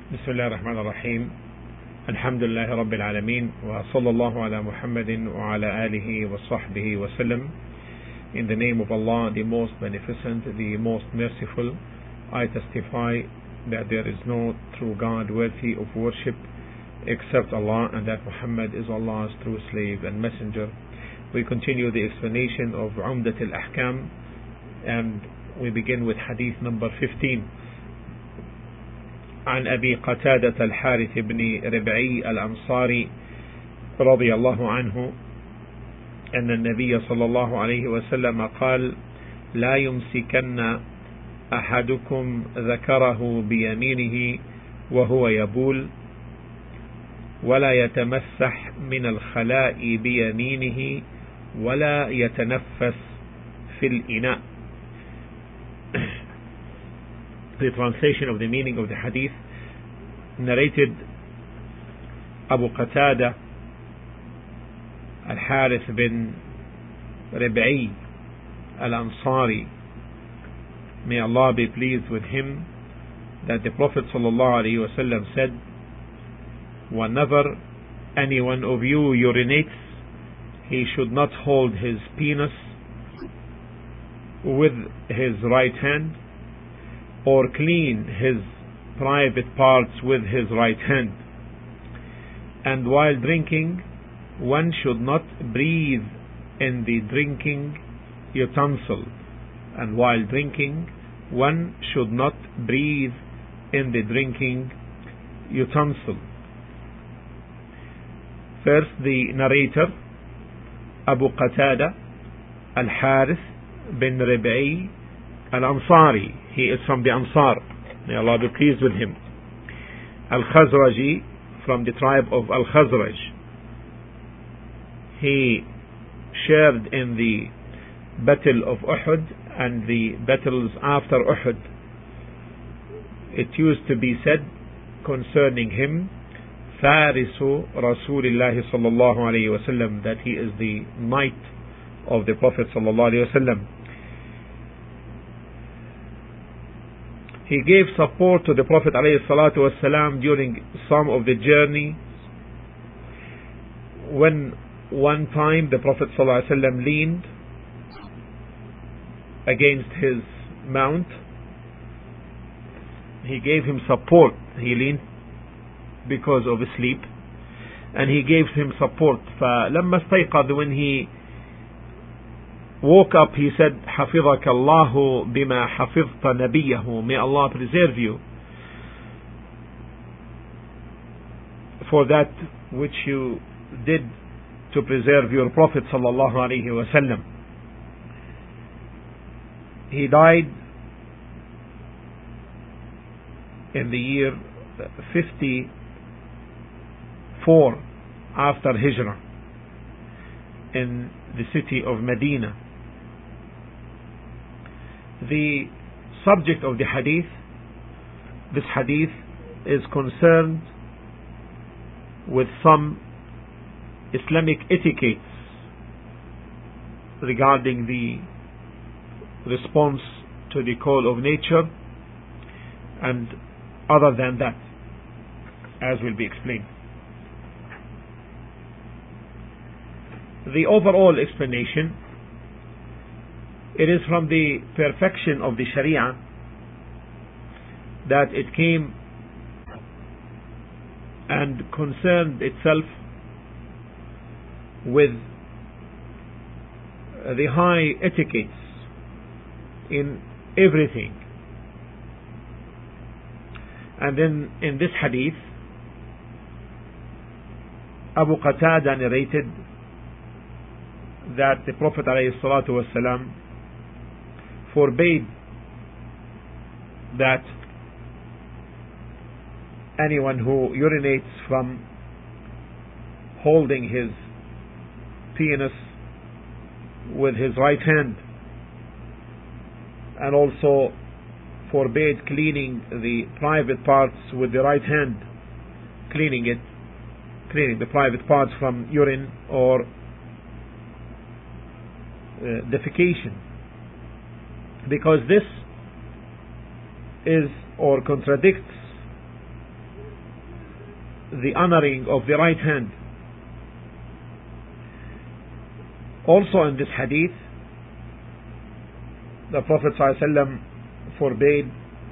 بسم الله الرحمن الرحيم. الحمد لله رب العالمين وصلى الله على محمد وعلى آله وصحبه وسلم. In the name of Allah, the most beneficent, the most merciful, I testify that there is no true God worthy of worship except Allah, and that Muhammad is Allah's true slave and messenger. We continue the explanation of Umdat al-Ahkam, and we begin with hadith number 15. عن أبي قتادة الحارث بن ربعي الأنصاري رضي الله عنه أن النبي صلى الله عليه وسلم قال: لا يمسكن أحدكم ذكره بيمينه وهو يبول، ولا يتمسح من الخلاء بيمينه، ولا يتنفس في الإناء. The translation of the meaning of the hadith, narrated Abu Qatada Al-Harith bin Rib'i Al-Ansari, may Allah be pleased with him, that the Prophet ﷺ said, whenever any one of you urinates, he should not hold his penis with his right hand, or clean his private parts with his right hand. And while drinking, one should not breathe in the drinking utensil. And while drinking, one should not breathe in the drinking utensil. First, the narrator, Abu Qatada Al-Harith bin Rib'i Al-Ansari. He is from the Ansar. May Allah be pleased with him. Al-Khazraji, from the tribe of Al-Khazraj. He shared in the battle of Uhud and the battles after Uhud. It used to be said concerning him, Farisu Rasulullah sallallahu alayhi wa sallam, that he is the knight of the Prophet sallallahu alayhi wa sallam. He gave support to the Prophet ﷺ during some of the journey. When one time the Prophet ﷺ leaned against his mount, he gave him support. He leaned because of sleep, and he gave him support. فلما استيقظ, when he woke up, he said, حفظك الله بما حفظت نبيه, may Allah preserve you for that which you did to preserve your Prophet sallallahu alaihi wasallam. He died in the year 54 after Hijrah in the city of Medina. The subject of the hadith, this hadith is concerned with some Islamic etiquettes regarding the response to the call of nature, and other than that, as will be explained. The overall explanation: it is from the perfection of the Sharia that it came and concerned itself with the high etiquettes in everything. And then in this hadith, Abu Qatada narrated that the Prophet ﷺ forbade that anyone who urinates from holding his penis with his right hand, and also forbade cleaning the private parts with the right hand, cleaning the private parts from urine or defecation, because this is or contradicts the honoring of the right hand. Also in this hadith, the Prophet ﷺ forbade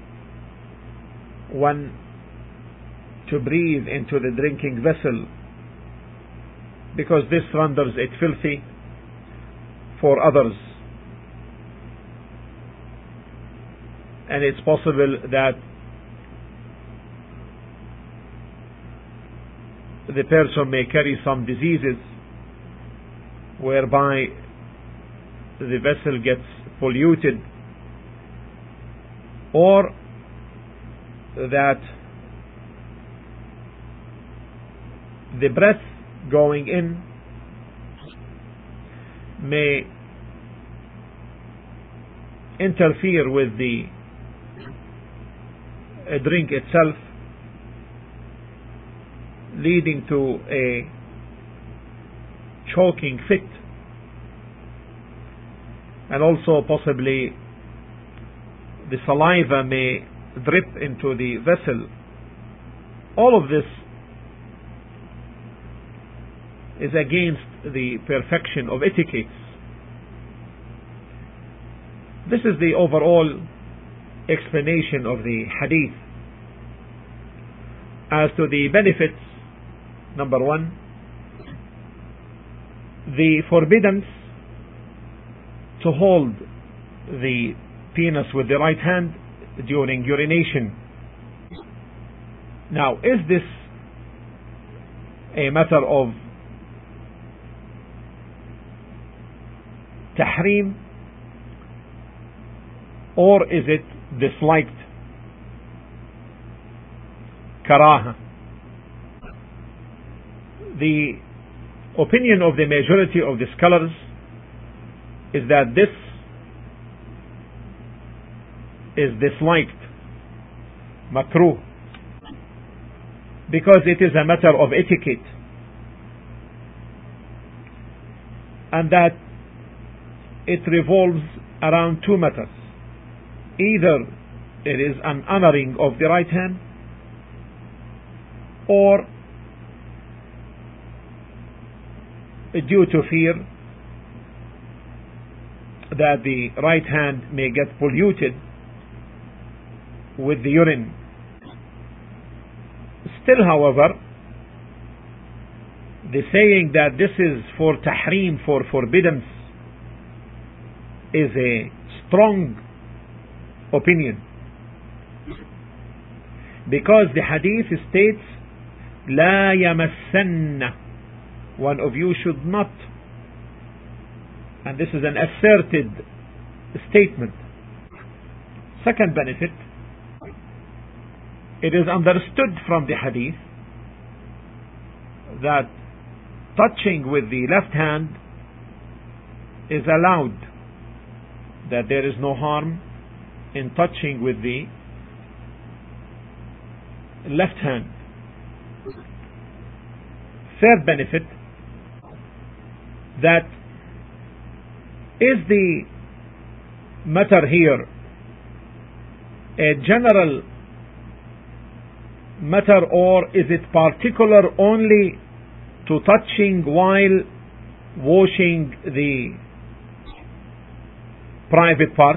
one to breathe into the drinking vessel, because this renders it filthy for others, and it's possible that the person may carry some diseases whereby the vessel gets polluted, or that the breath going in may interfere with the drink itself, leading to a choking fit, and also possibly the saliva may drip into the vessel. All of this is against the perfection of etiquette. This is the overall explanation of the hadith. As to the benefits, number one, the forbiddance to hold the penis with the right hand during urination. Now, is this a matter of tahrim, or is it disliked, karaha? The opinion of the majority of the scholars is that this is disliked, makruh, because it is a matter of etiquette, and that it revolves around two matters. Either it is an honoring of the right hand, or due to fear that the right hand may get polluted with the urine. Still, however, the saying that this is for tahrim, for forbiddance, is a strong opinion, because the hadith states لا يمسن, one of you should not, and this is an asserted statement. Second benefit, it is understood from the hadith that touching with the left hand is allowed, that there is no harm in touching with the left hand. Third benefit, that is the matter here a general matter, or is it particular only to touching while washing the private part?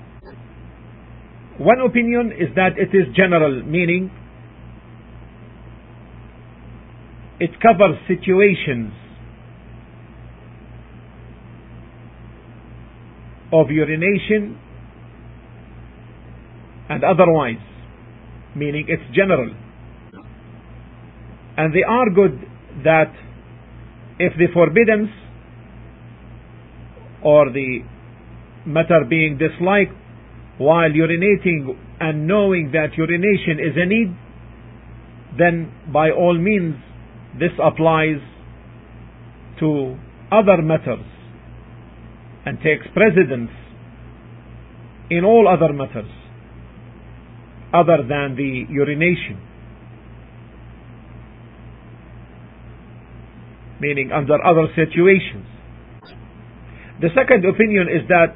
One opinion is that it is general, meaning it covers situations of urination and otherwise, meaning it's general. And they argued that if the forbiddance or the matter being disliked while urinating and knowing that urination is a need, then by all means this applies to other matters and takes precedence in all other matters other than the urination, meaning under other situations. The second opinion is that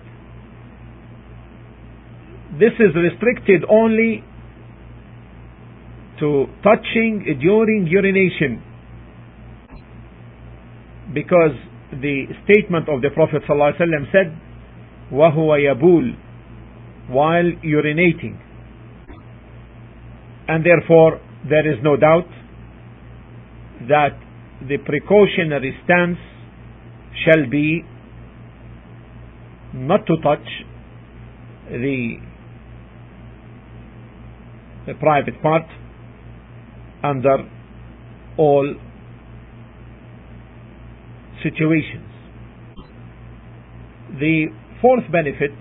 this is restricted only to touching during urination, because the statement of the Prophet ﷺ said, وَهُوَ يَبُولُ, while urinating. And therefore there is no doubt that the precautionary stance shall be not to touch the private part under all situations. The fourth benefit,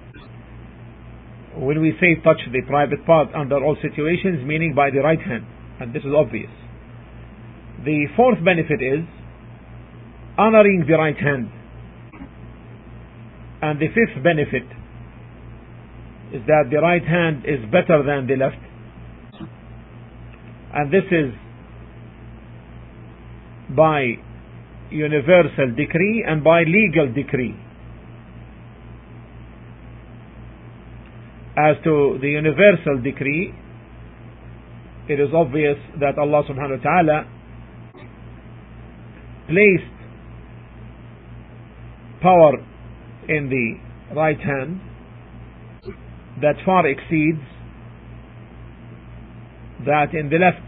when we say touch the private part under all situations, meaning by the right hand, and this is obvious. The fourth benefit is honoring the right hand. And the fifth benefit is that the right hand is better than the left. And this is by universal decree and by legal decree. As to the universal decree, it is obvious that Allah subhanahu wa ta'ala placed power in the right hand that far exceeds that in the left.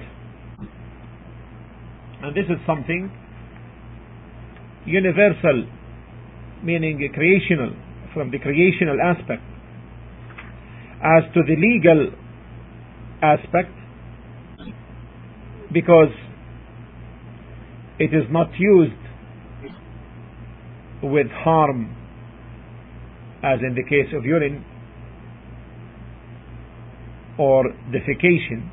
And this is something universal, meaning creational, from the creational aspect. As to the legal aspect, because it is not used with harm, as in the case of urine or defecation,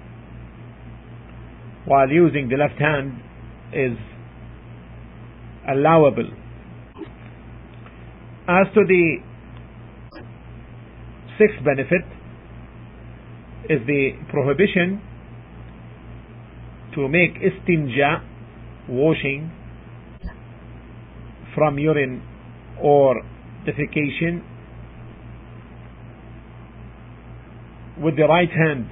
while using the left hand is allowable. As to the sixth benefit, is the prohibition to make istinja, washing from urine or defecation, with the right hand.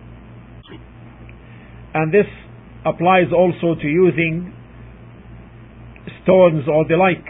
And this applies also to using stones or the like.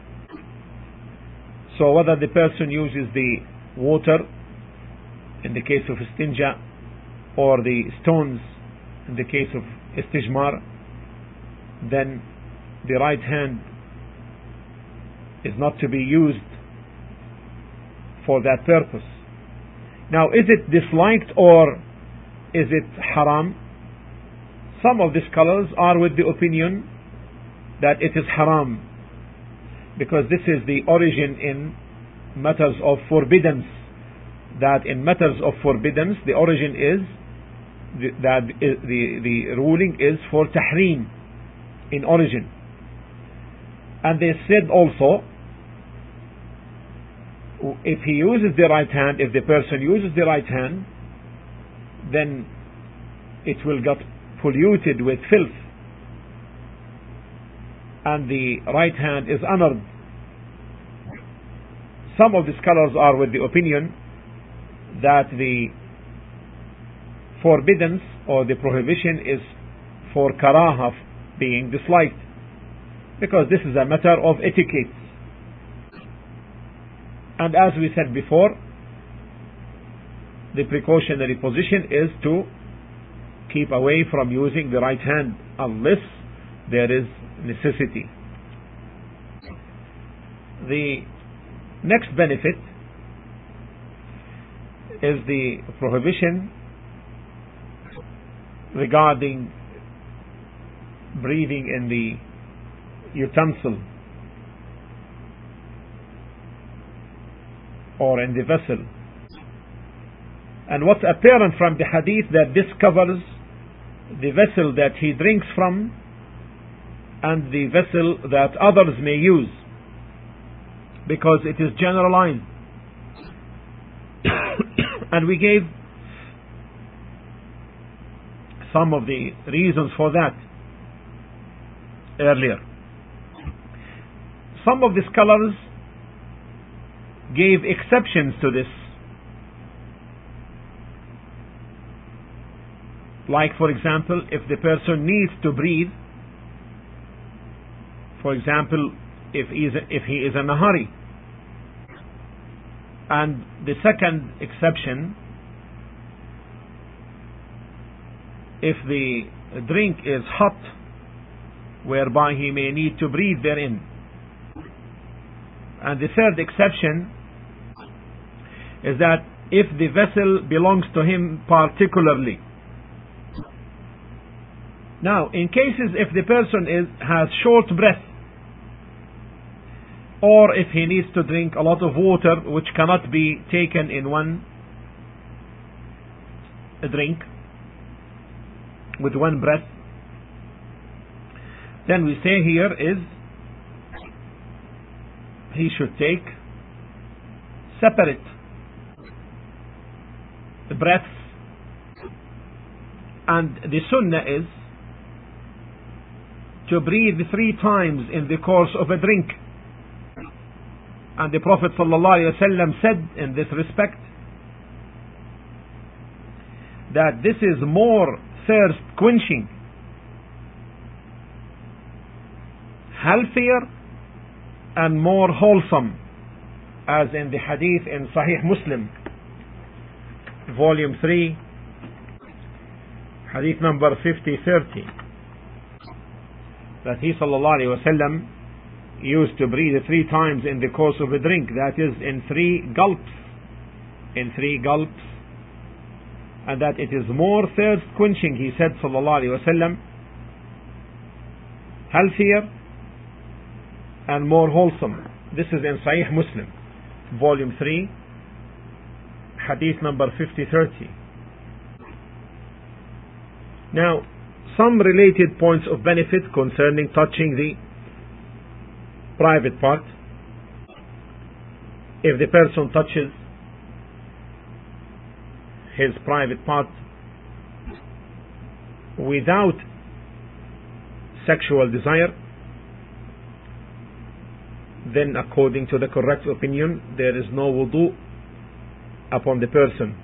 So whether the person uses the water in the case of istinja or the stones in the case of istijmar, then the right hand is not to be used for that purpose. Now, is it disliked or is it haram? Some of the scholars are with the opinion that it is haram, because this is the origin in matters of forbiddance. That in matters of forbiddance, the origin is that the ruling is for tahrim in origin. And they said also, if he uses the right hand, if the person uses the right hand, then it will get polluted with filth, and the right hand is honored. Some of the scholars are with the opinion that the forbiddance or the prohibition is for karaha, being disliked, because this is a matter of etiquette. And as we said before, the precautionary position is to keep away from using the right hand unless there is necessity. The next benefit is the prohibition regarding breathing in the utensil or in the vessel. And what's apparent from the hadith, that this covers the vessel that he drinks from and the vessel that others may use, because it is generalized. And we gave some of the reasons for that earlier. Some of the scholars gave exceptions to this, Like, for example, if the person needs to breathe, for example, if he is in a hurry. And the second exception, if the drink is hot, whereby he may need to breathe therein. And the third exception is that if the vessel belongs to him particularly. Now, in cases if the person has short breath, or if he needs to drink a lot of water which cannot be taken in one drink with one breath, then we say here is he should take separate breaths, and the sunnah is to breathe 3 times in the course of a drink. And the Prophet ﷺ said in this respect that this is more thirst quenching, healthier and more wholesome, as in the hadith in Sahih Muslim, volume 3, hadith number 5030, that he ﷺ used to breathe 3 times in the course of a drink, that is in 3 gulps, and that it is more thirst quenching, he said ﷺ, healthier and more wholesome. This is in Sahih Muslim, volume 3, hadith number 5030. Now, some related points of benefit concerning touching the private part. If the person touches his private part without sexual desire, then according to the correct opinion, there is no wudu upon the person.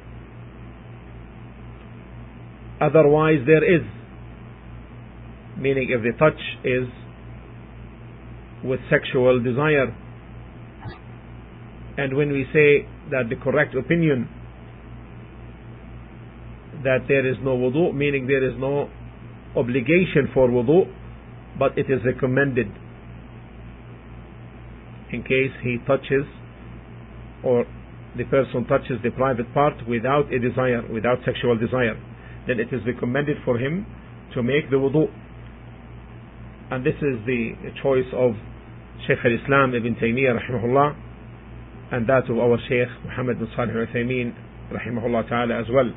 Otherwise there is, meaning if the touch is with sexual desire. And when we say that the correct opinion that there is no wudu, meaning there is no obligation for wudu, but it is recommended in case he touches, or the person touches the private part without a desire, without sexual desire, then it is recommended for him to make the wudu. And this is the choice of Shaykh al-Islam Ibn Taymiyyah rahimahullah, and that of our Shaykh Muhammad bin Salih al-Uthaymeen rahimahullah ta'ala as well.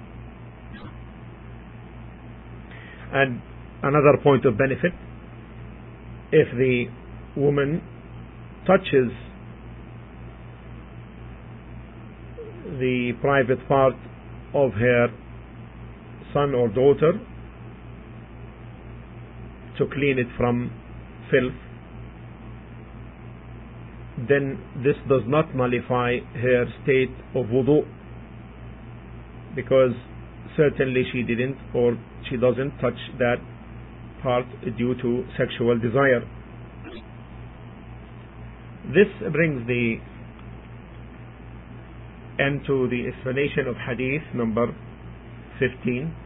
And another point of benefit, if the woman touches the private part of her son or daughter to clean it from filth, then this does not nullify her state of wudu, because certainly she didn't, or she doesn't touch that part due to sexual desire. This brings the end to the explanation of hadith number 15.